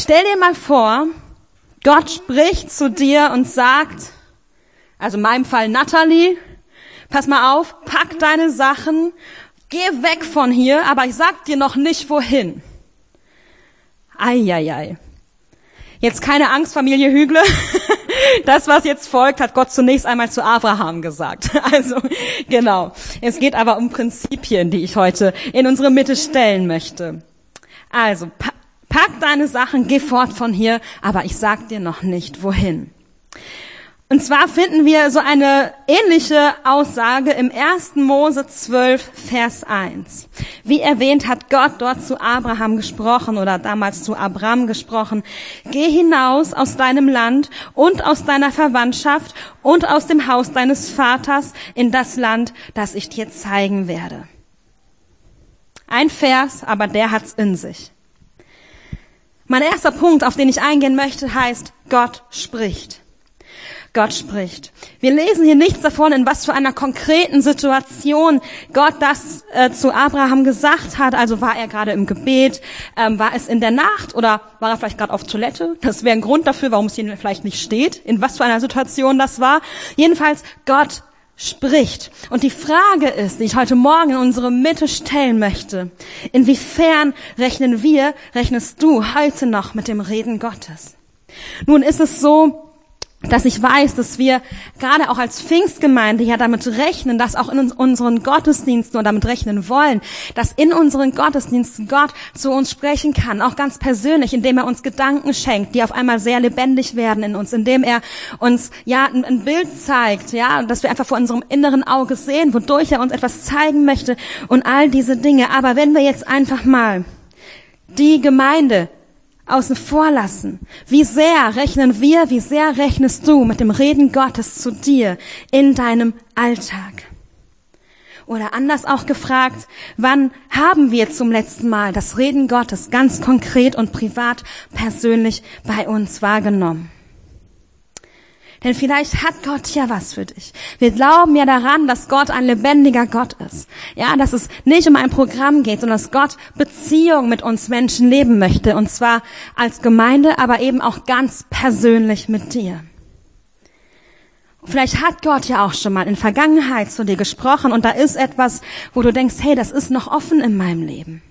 Stell dir mal vor, Gott spricht zu dir und sagt, also in meinem Fall Natalie, pass mal auf, pack deine Sachen, geh weg von hier, aber ich sag dir noch nicht wohin. Eieiei. Jetzt keine Angst, Familie Hügle. Das, was jetzt folgt, hat Gott zunächst einmal zu Abraham gesagt. Also, genau. Es geht aber um Prinzipien, die ich heute in unsere Mitte stellen möchte. Also, pack deine Sachen, geh fort von hier, aber ich sag dir noch nicht wohin. Und zwar finden wir so eine ähnliche Aussage im 1. Mose 12, Vers 1. Wie erwähnt, hat Gott dort zu Abraham gesprochen oder damals zu Abram gesprochen. Geh hinaus aus deinem Land und aus deiner Verwandtschaft und aus dem Haus deines Vaters in das Land, das ich dir zeigen werde. Ein Vers, aber der hat's in sich. Mein erster Punkt, auf den ich eingehen möchte, heißt, Gott spricht. Gott spricht. Wir lesen hier nichts davon, in was für einer konkreten Situation Gott das zu Abraham gesagt hat. Also war er gerade im Gebet, war es in der Nacht oder war er vielleicht gerade auf Toilette? Das wäre ein Grund dafür, warum es hier vielleicht nicht steht, in was für einer Situation das war. Jedenfalls, Gott spricht. Und die Frage ist, die ich heute Morgen in unsere Mitte stellen möchte, inwiefern rechnest du heute noch mit dem Reden Gottes? Nun ist es so, dass ich weiß, dass wir gerade auch als Pfingstgemeinde ja damit rechnen, dass auch in unseren Gottesdiensten oder damit rechnen wollen, dass in unseren Gottesdiensten Gott zu uns sprechen kann, auch ganz persönlich, indem er uns Gedanken schenkt, die auf einmal sehr lebendig werden in uns, indem er uns ja ein Bild zeigt, ja, dass wir einfach vor unserem inneren Auge sehen, wodurch er uns etwas zeigen möchte und all diese Dinge. Aber wenn wir jetzt einfach mal die Gemeinde außen vor lassen. Wie sehr rechnest du mit dem Reden Gottes zu dir in deinem Alltag? Oder anders auch gefragt, wann haben wir zum letzten Mal das Reden Gottes ganz konkret und privat persönlich bei uns wahrgenommen? Denn vielleicht hat Gott ja was für dich. Wir glauben ja daran, dass Gott ein lebendiger Gott ist. Ja, dass es nicht um ein Programm geht, sondern dass Gott Beziehung mit uns Menschen leben möchte. Und zwar als Gemeinde, aber eben auch ganz persönlich mit dir. Vielleicht hat Gott ja auch schon mal in Vergangenheit zu dir gesprochen und da ist etwas, wo du denkst, hey, das ist noch offen in meinem Leben.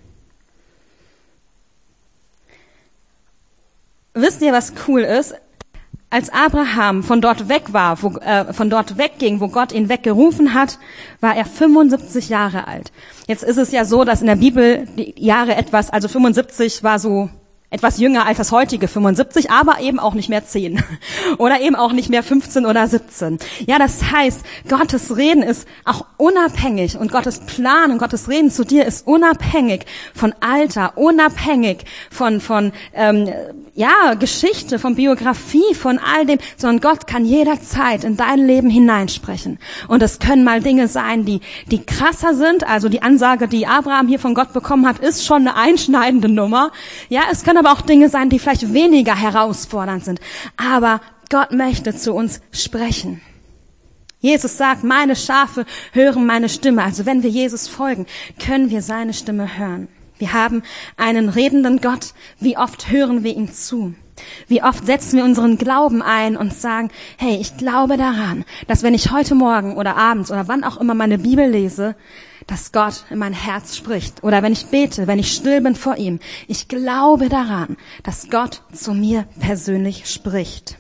Wisst ihr, was cool ist? Als Abraham von dort wegging, wo Gott ihn weggerufen hat, war er 75 Jahre alt. Jetzt ist es ja so, dass in der Bibel die Jahre 75 war so etwas jünger als das heutige 75, aber eben auch nicht mehr 10 oder eben auch nicht mehr 15 oder 17. Ja, das heißt, Gottes Reden ist auch unabhängig und Gottes Plan und Gottes Reden zu dir ist unabhängig von Alter, unabhängig von Geschichte, von Biografie, von all dem, sondern Gott kann jederzeit in dein Leben hineinsprechen. Und es können mal Dinge sein, die krasser sind. Also die Ansage, die Abraham hier von Gott bekommen hat, ist schon eine einschneidende Nummer. Ja, es können aber auch Dinge sein, die vielleicht weniger herausfordernd sind. Aber Gott möchte zu uns sprechen. Jesus sagt, meine Schafe hören meine Stimme. Also wenn wir Jesus folgen, können wir seine Stimme hören. Wir haben einen redenden Gott. Wie oft hören wir ihm zu? Wie oft setzen wir unseren Glauben ein und sagen, hey, ich glaube daran, dass wenn ich heute Morgen oder abends oder wann auch immer meine Bibel lese, dass Gott in mein Herz spricht. Oder wenn ich bete, wenn ich still bin vor ihm. Ich glaube daran, dass Gott zu mir persönlich spricht.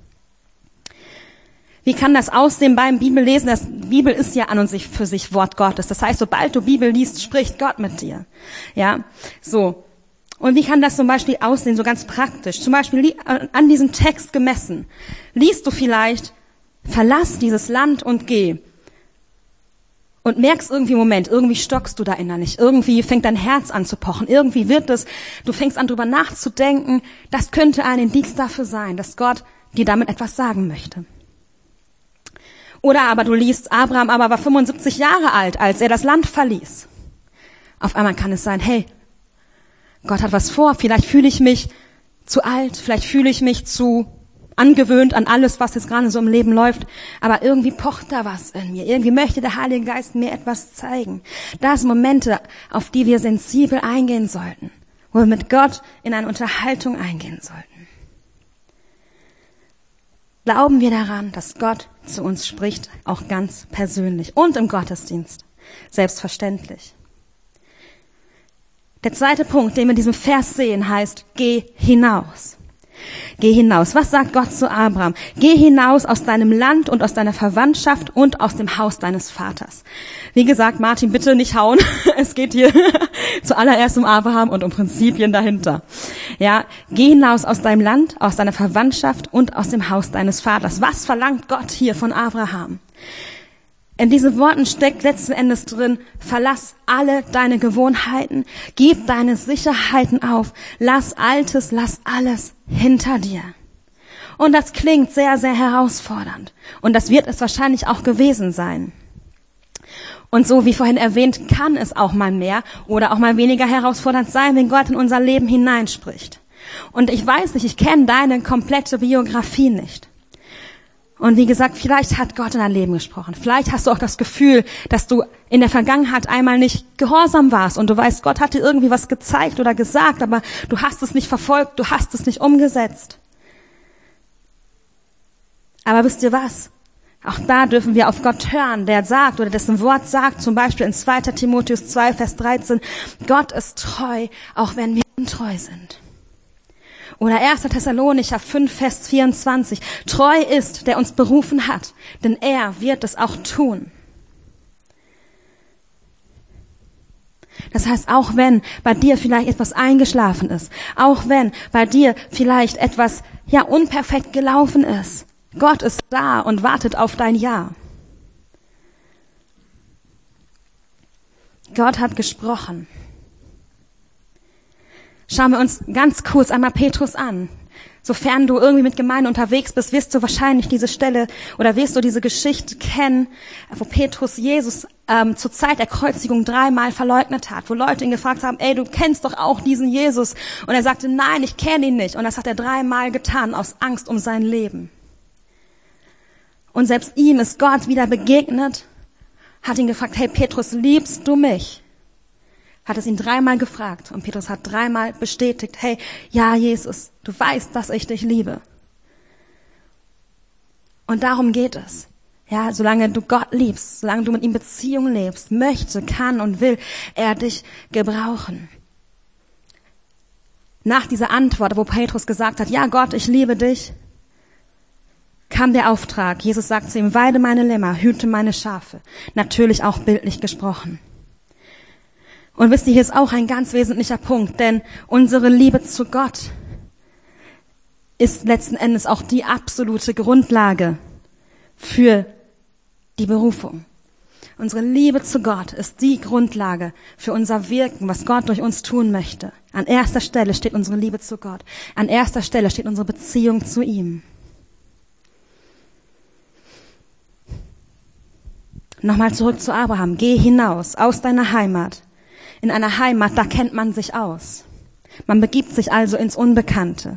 Wie kann das aussehen beim Bibellesen? Das Bibel ist ja an und für sich Wort Gottes. Das heißt, sobald du Bibel liest, spricht Gott mit dir. Ja, so. Und wie kann das zum Beispiel aussehen, so ganz praktisch? Zum Beispiel an diesem Text gemessen. Liest du vielleicht, verlass dieses Land und geh. Und merkst irgendwie, Moment, irgendwie stockst du da innerlich. Irgendwie fängt dein Herz an zu pochen. Irgendwie du fängst an drüber nachzudenken. Das könnte ein Indiz dafür sein, dass Gott dir damit etwas sagen möchte. Oder aber du liest, Abraham war 75 Jahre alt, als er das Land verließ. Auf einmal kann es sein, hey, Gott hat was vor, vielleicht fühle ich mich zu alt, vielleicht fühle ich mich zu angewöhnt an alles, was jetzt gerade so im Leben läuft, aber irgendwie pocht da was in mir, irgendwie möchte der Heilige Geist mir etwas zeigen. Das sind Momente, auf die wir sensibel eingehen sollten, wo wir mit Gott in eine Unterhaltung eingehen sollten. Glauben wir daran, dass Gott zu uns spricht, auch ganz persönlich und im Gottesdienst, selbstverständlich. Der zweite Punkt, den wir in diesem Vers sehen, heißt, geh hinaus. Geh hinaus. Was sagt Gott zu Abraham? Geh hinaus aus deinem Land und aus deiner Verwandtschaft und aus dem Haus deines Vaters. Wie gesagt, Martin, bitte nicht hauen. Es geht hier zuallererst um Abraham und um Prinzipien dahinter. Ja, geh hinaus aus deinem Land, aus deiner Verwandtschaft und aus dem Haus deines Vaters. Was verlangt Gott hier von Abraham? In diesen Worten steckt letzten Endes drin, verlass alle deine Gewohnheiten, gib deine Sicherheiten auf, lass Altes, lass alles hinter dir. Und das klingt sehr, sehr herausfordernd. Und das wird es wahrscheinlich auch gewesen sein. Und so wie vorhin erwähnt, kann es auch mal mehr oder auch mal weniger herausfordernd sein, wenn Gott in unser Leben hineinspricht. Und ich weiß nicht, ich kenne deine komplette Biografie nicht. Und wie gesagt, vielleicht hat Gott in dein Leben gesprochen. Vielleicht hast du auch das Gefühl, dass du in der Vergangenheit einmal nicht gehorsam warst und du weißt, Gott hat dir irgendwie was gezeigt oder gesagt, aber du hast es nicht verfolgt, du hast es nicht umgesetzt. Aber wisst ihr was? Auch da dürfen wir auf Gott hören, der sagt oder dessen Wort sagt, zum Beispiel in 2. Timotheus 2, Vers 13, Gott ist treu, auch wenn wir untreu sind. Oder 1. Thessalonicher 5, Vers 24. Treu ist, der uns berufen hat, denn er wird es auch tun. Das heißt, auch wenn bei dir vielleicht etwas eingeschlafen ist, auch wenn bei dir vielleicht etwas, unperfekt gelaufen ist, Gott ist da und wartet auf dein Ja. Gott hat gesprochen. Schauen wir uns ganz kurz einmal Petrus an. Sofern du irgendwie mit Gemeinde unterwegs bist, wirst du wahrscheinlich diese Stelle oder wirst du diese Geschichte kennen, wo Petrus Jesus zur Zeit der Kreuzigung 3-mal verleugnet hat, wo Leute ihn gefragt haben, ey, du kennst doch auch diesen Jesus. Und er sagte, nein, ich kenne ihn nicht. Und das hat er 3-mal getan, aus Angst um sein Leben. Und selbst ihm ist Gott wieder begegnet, hat ihn gefragt, hey Petrus, liebst du mich? Hat es ihn 3-mal gefragt und Petrus hat 3-mal bestätigt, hey, ja Jesus, du weißt, dass ich dich liebe. Und darum geht es. Ja, solange du Gott liebst, solange du mit ihm Beziehung lebst, möchte, kann und will er dich gebrauchen. Nach dieser Antwort, wo Petrus gesagt hat, ja Gott, ich liebe dich, kam der Auftrag. Jesus sagt zu ihm, weide meine Lämmer, hüte meine Schafe. Natürlich auch bildlich gesprochen. Und wisst ihr, hier ist auch ein ganz wesentlicher Punkt, denn unsere Liebe zu Gott ist letzten Endes auch die absolute Grundlage für die Berufung. Unsere Liebe zu Gott ist die Grundlage für unser Wirken, was Gott durch uns tun möchte. An erster Stelle steht unsere Liebe zu Gott. An erster Stelle steht unsere Beziehung zu ihm. Nochmal zurück zu Abraham. Geh hinaus aus deiner Heimat. In einer Heimat, da kennt man sich aus. Man begibt sich also ins Unbekannte.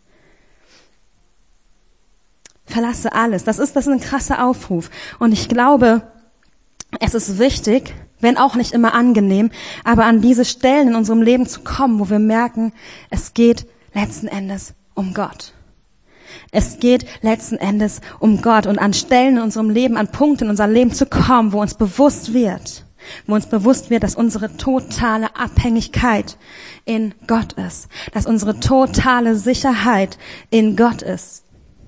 Verlasse alles. Das ist ein krasser Aufruf. Und ich glaube, es ist wichtig, wenn auch nicht immer angenehm, aber an diese Stellen in unserem Leben zu kommen, wo wir merken, es geht letzten Endes um Gott. Es geht letzten Endes um Gott und an Stellen in unserem Leben, an Punkten in unserem Leben zu kommen, wo uns bewusst wird, dass unsere totale Abhängigkeit in Gott ist, dass unsere totale Sicherheit in Gott ist.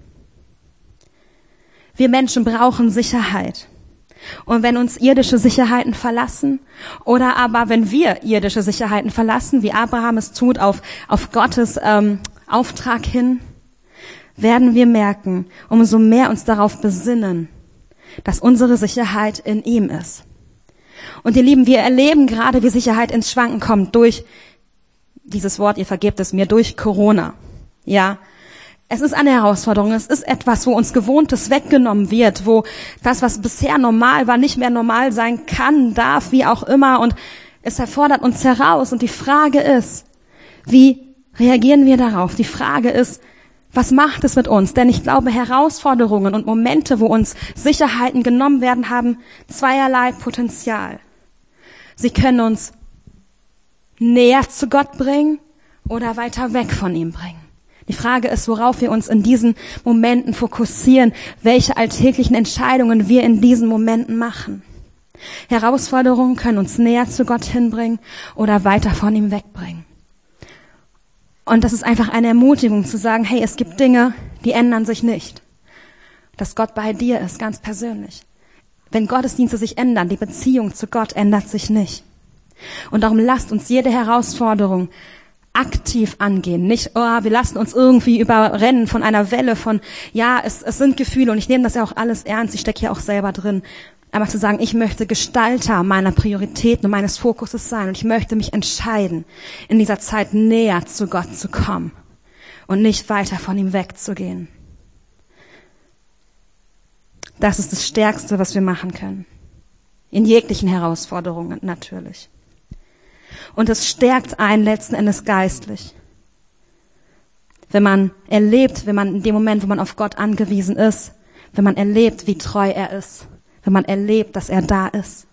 Wir Menschen brauchen Sicherheit. Und wenn uns irdische Sicherheiten verlassen oder aber wenn wir irdische Sicherheiten verlassen, wie Abraham es tut, auf Gottes Auftrag hin, werden wir merken, umso mehr uns darauf besinnen, dass unsere Sicherheit in ihm ist. Und ihr Lieben, wir erleben gerade, wie Sicherheit ins Schwanken kommt durch dieses Wort, ihr vergebt es mir, durch Corona. Ja, es ist eine Herausforderung, es ist etwas, wo uns Gewohntes weggenommen wird, wo das, was bisher normal war, nicht mehr normal sein kann, darf, wie auch immer. Und es erfordert uns heraus. Und die Frage ist, wie reagieren wir darauf? Die Frage ist, was macht es mit uns? Denn ich glaube, Herausforderungen und Momente, wo uns Sicherheiten genommen werden, haben zweierlei Potenzial. Sie können uns näher zu Gott bringen, oder weiter weg von ihm bringen. Die Frage ist, worauf wir uns in diesen Momenten fokussieren, welche alltäglichen Entscheidungen wir in diesen Momenten machen. Herausforderungen können uns näher zu Gott hinbringen oder weiter von ihm wegbringen. Und das ist einfach eine Ermutigung zu sagen, hey, es gibt Dinge, die ändern sich nicht. Dass Gott bei dir ist, ganz persönlich. Wenn Gottesdienste sich ändern, die Beziehung zu Gott ändert sich nicht. Und darum lasst uns jede Herausforderung aktiv angehen. Nicht, wir lassen uns irgendwie überrennen von einer Welle von, ja, es sind Gefühle und ich nehme das ja auch alles ernst, ich stecke ja auch selber drin. Aber zu sagen, ich möchte Gestalter meiner Prioritäten und meines Fokuses sein und ich möchte mich entscheiden, in dieser Zeit näher zu Gott zu kommen und nicht weiter von ihm wegzugehen. Das ist das Stärkste, was wir machen können. In jeglichen Herausforderungen natürlich. Und es stärkt einen letzten Endes geistlich. Wenn man erlebt, wenn man in dem Moment, wo man auf Gott angewiesen ist, wenn man erlebt, wie treu er ist, wenn man erlebt, dass er da ist.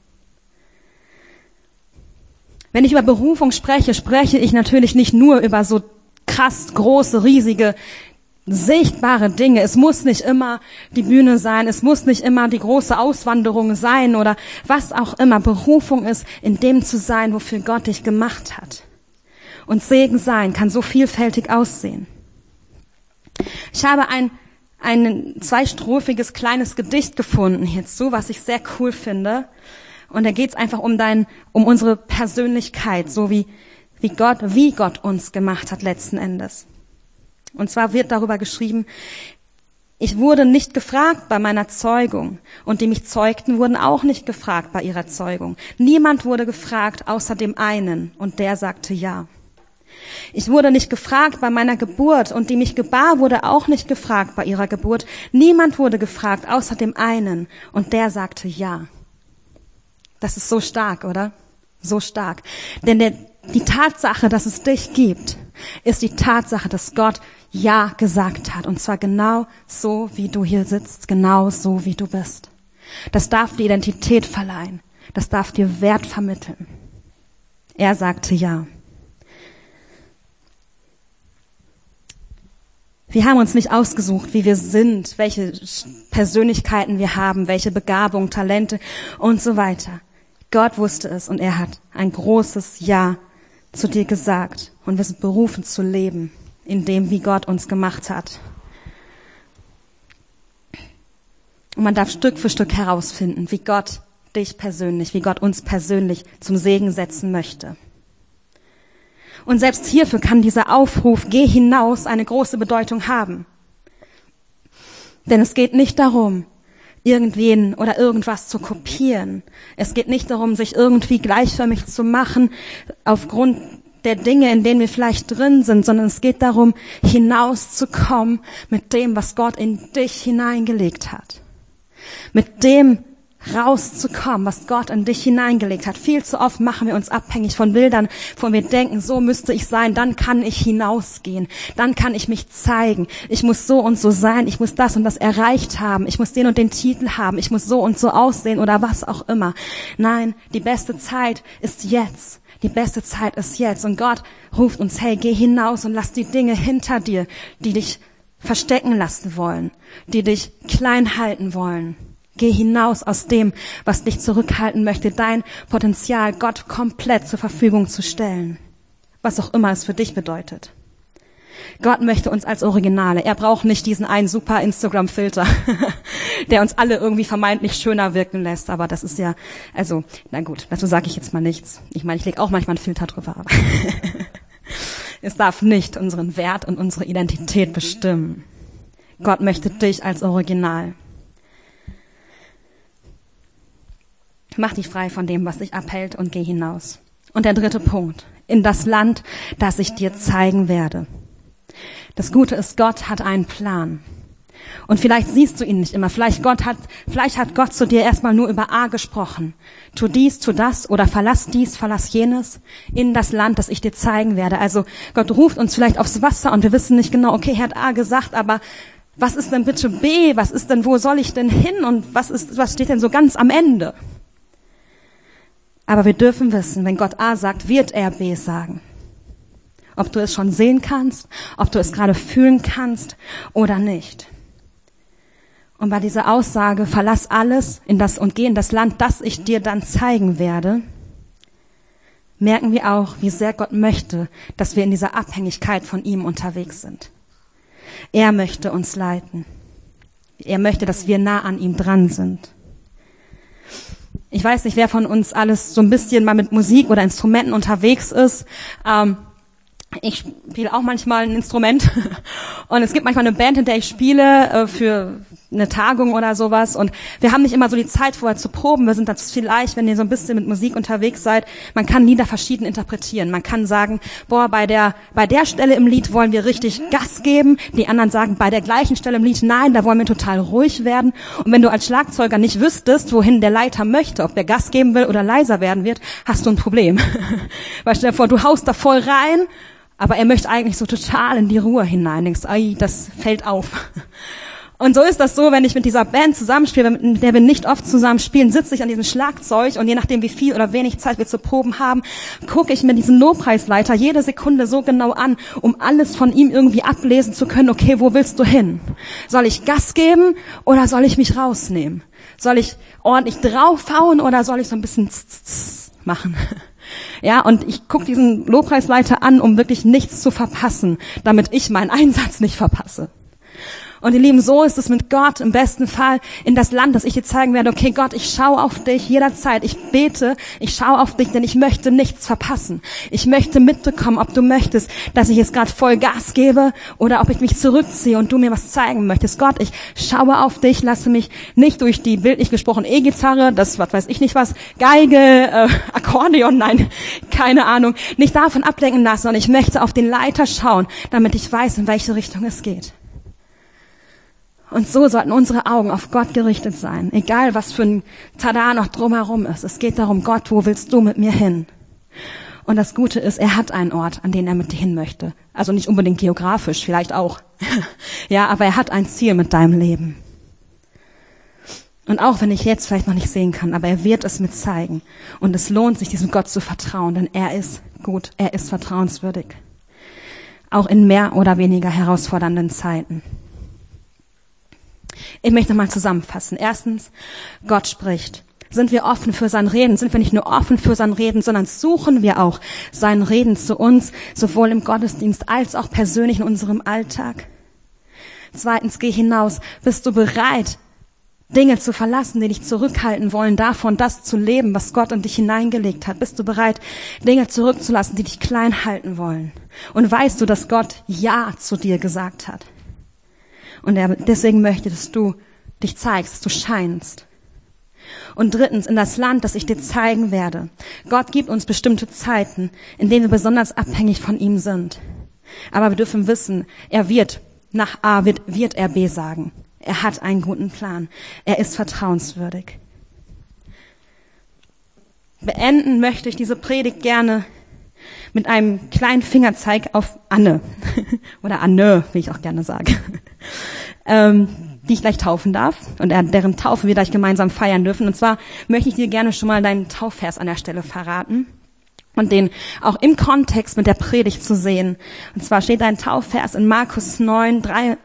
Wenn ich über Berufung spreche, spreche ich natürlich nicht nur über so krass große, riesige, sichtbare Dinge. Es muss nicht immer die Bühne sein, es muss nicht immer die große Auswanderung sein oder was auch immer. Berufung ist, in dem zu sein, wofür Gott dich gemacht hat. Und Segen sein kann so vielfältig aussehen. Ich habe ein zweistrophiges kleines Gedicht gefunden hierzu, was ich sehr cool finde. Und da geht es einfach um unsere Persönlichkeit, so wie Gott uns gemacht hat letzten Endes. Und zwar wird darüber geschrieben, ich wurde nicht gefragt bei meiner Zeugung und die mich zeugten, wurden auch nicht gefragt bei ihrer Zeugung. Niemand wurde gefragt außer dem einen und der sagte ja. Ich wurde nicht gefragt bei meiner Geburt und die mich gebar, wurde auch nicht gefragt bei ihrer Geburt. Niemand wurde gefragt außer dem einen und der sagte ja. Das ist so stark, oder? So stark. Denn die Tatsache, dass es dich gibt, ist die Tatsache, dass Gott ja gesagt hat. Und zwar genau so, wie du hier sitzt, genau so, wie du bist. Das darf dir Identität verleihen. Das darf dir Wert vermitteln. Er sagte ja. Wir haben uns nicht ausgesucht, wie wir sind, welche Persönlichkeiten wir haben, welche Begabung, Talente und so weiter. Gott wusste es und er hat ein großes Ja zu dir gesagt. Und wir sind berufen zu leben, in dem, wie Gott uns gemacht hat. Und man darf Stück für Stück herausfinden, wie Gott dich persönlich, wie Gott uns persönlich zum Segen setzen möchte. Und selbst hierfür kann dieser Aufruf, geh hinaus, eine große Bedeutung haben. Denn es geht nicht darum, irgendwen oder irgendwas zu kopieren. Es geht nicht darum, sich irgendwie gleichförmig zu machen aufgrund der Dinge, in denen wir vielleicht drin sind, sondern es geht darum, hinauszukommen mit dem, was Gott in dich hineingelegt hat. Mit dem rauszukommen, was Gott in dich hineingelegt hat. Viel zu oft machen wir uns abhängig von Bildern, von wir denken, so müsste ich sein, dann kann ich hinausgehen, dann kann ich mich zeigen, ich muss so und so sein, ich muss das und das erreicht haben, ich muss den und den Titel haben, ich muss so und so aussehen oder was auch immer. Nein, die beste Zeit ist jetzt. Die beste Zeit ist jetzt. Und Gott ruft uns, hey, geh hinaus und lass die Dinge hinter dir, die dich verstecken lassen wollen, die dich klein halten wollen. Geh hinaus aus dem, was dich zurückhalten möchte, dein Potenzial Gott komplett zur Verfügung zu stellen. Was auch immer es für dich bedeutet. Gott möchte uns als Originale. Er braucht nicht diesen einen super Instagram-Filter, der uns alle irgendwie vermeintlich schöner wirken lässt. Aber das ist ja, also, na gut, dazu sage ich jetzt mal nichts. Ich meine, ich lege auch manchmal einen Filter drüber, aber es darf nicht unseren Wert und unsere Identität bestimmen. Gott möchte dich als Original. Mach dich frei von dem, was dich abhält und geh hinaus. Und der dritte Punkt. In das Land, das ich dir zeigen werde. Das Gute ist, Gott hat einen Plan. Und vielleicht siehst du ihn nicht immer. Vielleicht hat Gott zu dir erstmal nur über A gesprochen. Tu dies, tu das oder verlass dies, verlass jenes in das Land, das ich dir zeigen werde. Also Gott ruft uns vielleicht aufs Wasser und wir wissen nicht genau, okay, er hat A gesagt, aber was ist denn bitte B? Was ist denn, wo soll ich denn hin? Und was steht denn so ganz am Ende? Aber wir dürfen wissen, wenn Gott A sagt, wird er B sagen. ob du es schon sehen kannst, ob du es gerade fühlen kannst oder nicht. Und bei dieser Aussage, verlass alles und geh in das Land, das ich dir dann zeigen werde, merken wir auch, wie sehr Gott möchte, dass wir in dieser Abhängigkeit von ihm unterwegs sind. Er möchte uns leiten. Er möchte, dass wir nah an ihm dran sind. Ich weiß nicht, wer von uns alles so ein bisschen mal mit Musik oder Instrumenten unterwegs ist. Ich spiele auch manchmal ein Instrument und es gibt manchmal eine Band, in der ich spiele für eine Tagung oder sowas und wir haben nicht immer so die Zeit vorher zu proben. Wir sind das vielleicht, wenn ihr so ein bisschen mit Musik unterwegs seid, man kann Lieder verschieden interpretieren. Man kann sagen, bei der Stelle im Lied wollen wir richtig Gas geben. Die anderen sagen, bei der gleichen Stelle im Lied, nein, da wollen wir total ruhig werden. Und wenn du als Schlagzeuger nicht wüsstest, wohin der Leiter möchte, ob der Gas geben will oder leiser werden wird, hast du ein Problem. Weil stell dir vor, du haust da voll rein, aber er möchte eigentlich so total in die Ruhe hinein. Denkst, das fällt auf. Und so ist das so, wenn ich mit dieser Band zusammenspiele, mit der wir nicht oft zusammen spielen, sitze ich an diesem Schlagzeug und je nachdem, wie viel oder wenig Zeit wir zu proben haben, gucke ich mir diesen Lobpreisleiter jede Sekunde so genau an, um alles von ihm irgendwie ablesen zu können. Okay, wo willst du hin? Soll ich Gas geben oder soll ich mich rausnehmen? Soll ich ordentlich draufhauen oder soll ich so ein bisschen machen? Ja, und ich gucke diesen Lobpreisleiter an, um wirklich nichts zu verpassen, damit ich meinen Einsatz nicht verpasse. Und ihr Lieben, so ist es mit Gott im besten Fall in das Land, das ich dir zeigen werde. Okay, Gott, ich schaue auf dich jederzeit. Ich bete, ich schaue auf dich, denn ich möchte nichts verpassen. Ich möchte mitbekommen, ob du möchtest, dass ich jetzt gerade voll Gas gebe oder ob ich mich zurückziehe und du mir was zeigen möchtest. Gott, ich schaue auf dich, lasse mich nicht durch die bildlich gesprochen E-Gitarre, das was weiß ich nicht was, Geige, Akkordeon, nein, keine Ahnung, nicht davon ablenken lassen, sondern ich möchte auf den Leiter schauen, damit ich weiß, in welche Richtung es geht. Und so sollten unsere Augen auf Gott gerichtet sein, egal was für ein Tada noch drumherum ist. Es geht darum, Gott, wo willst du mit mir hin? Und das Gute ist, er hat einen Ort, an den er mit dir hin möchte. Also nicht unbedingt geografisch, vielleicht auch. Ja, aber er hat ein Ziel mit deinem Leben. Und auch wenn ich jetzt vielleicht noch nicht sehen kann, aber er wird es mir zeigen. Und es lohnt sich, diesem Gott zu vertrauen, denn er ist gut, er ist vertrauenswürdig. Auch in mehr oder weniger herausfordernden Zeiten. Ich möchte mal zusammenfassen. Erstens, Gott spricht. Sind wir offen für sein Reden? Sind wir nicht nur offen für sein Reden, sondern suchen wir auch sein Reden zu uns, sowohl im Gottesdienst als auch persönlich in unserem Alltag? Zweitens, geh hinaus. Bist du bereit, Dinge zu verlassen, die dich zurückhalten wollen, davon das zu leben, was Gott in dich hineingelegt hat? Bist du bereit, Dinge zurückzulassen, die dich klein halten wollen? Und weißt du, dass Gott Ja zu dir gesagt hat? Und er deswegen möchte, dass du dich zeigst, dass du scheinst. Und drittens, in das Land, das ich dir zeigen werde. Gott gibt uns bestimmte Zeiten, in denen wir besonders abhängig von ihm sind. Aber wir dürfen wissen, er wird nach A, wird er B sagen. Er hat einen guten Plan. Er ist vertrauenswürdig. Beenden möchte ich diese Predigt gerne mit einem kleinen Fingerzeig auf Anne. Oder Anne, wie ich auch gerne sage. Die ich gleich taufen darf und deren Taufe wir gleich gemeinsam feiern dürfen. Und zwar möchte ich dir gerne schon mal deinen Taufvers an der Stelle verraten und den auch im Kontext mit der Predigt zu sehen. Und zwar steht dein Taufvers in Markus 9,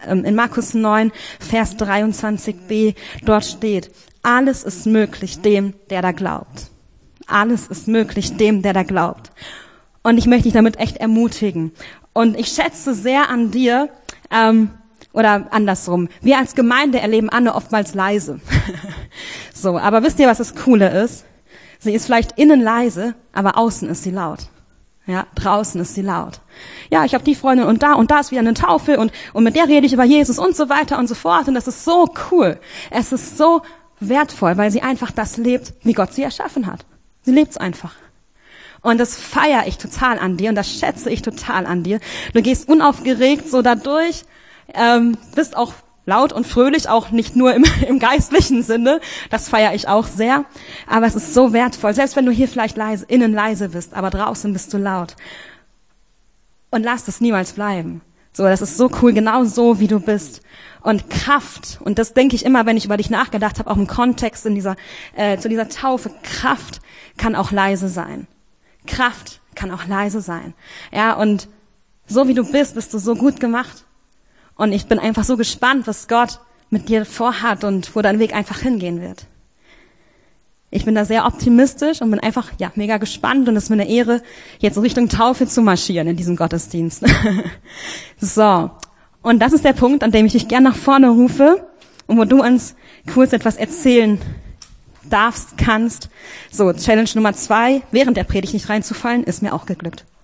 Vers 23b. Dort steht, alles ist möglich dem, der da glaubt. Alles ist möglich dem, der da glaubt. Und ich möchte dich damit echt ermutigen. Und ich schätze sehr an dir, oder andersrum. Wir als Gemeinde erleben Anne oftmals leise. So, aber wisst ihr, was das Coole ist? Sie ist vielleicht innen leise, aber außen ist sie laut. Ja, draußen ist sie laut. Ja, ich habe die Freundin und da ist wieder eine Taufe und mit der rede ich über Jesus und so weiter und so fort. Und das ist so cool. Es ist so wertvoll, weil sie einfach das lebt, wie Gott sie erschaffen hat. Sie lebt's einfach. Und das feiere ich total an dir und das schätze ich total an dir. Du gehst unaufgeregt so dadurch, bist auch laut und fröhlich, auch nicht nur im geistlichen Sinne. Das feiere ich auch sehr. Aber es ist so wertvoll, selbst wenn du hier vielleicht innen leise bist, aber draußen bist du laut. Und lass das niemals bleiben. So, das ist so cool, genau so, wie du bist. Und Kraft, und das denke ich immer, wenn ich über dich nachgedacht habe, auch im Kontext zu dieser Taufe, Kraft kann auch leise sein. Kraft kann auch leise sein. Ja, und So wie du bist du so gut gemacht. Und ich bin einfach so gespannt, was Gott mit dir vorhat und wo dein Weg einfach hingehen wird. Ich bin da sehr optimistisch und bin einfach, mega gespannt und es ist mir eine Ehre, jetzt Richtung Taufe zu marschieren in diesem Gottesdienst. So. Und das ist der Punkt, an dem ich dich gerne nach vorne rufe und wo du uns kurz etwas erzählen darfst, kannst. So, Challenge Nummer 2, während der Predigt nicht reinzufallen, ist mir auch geglückt.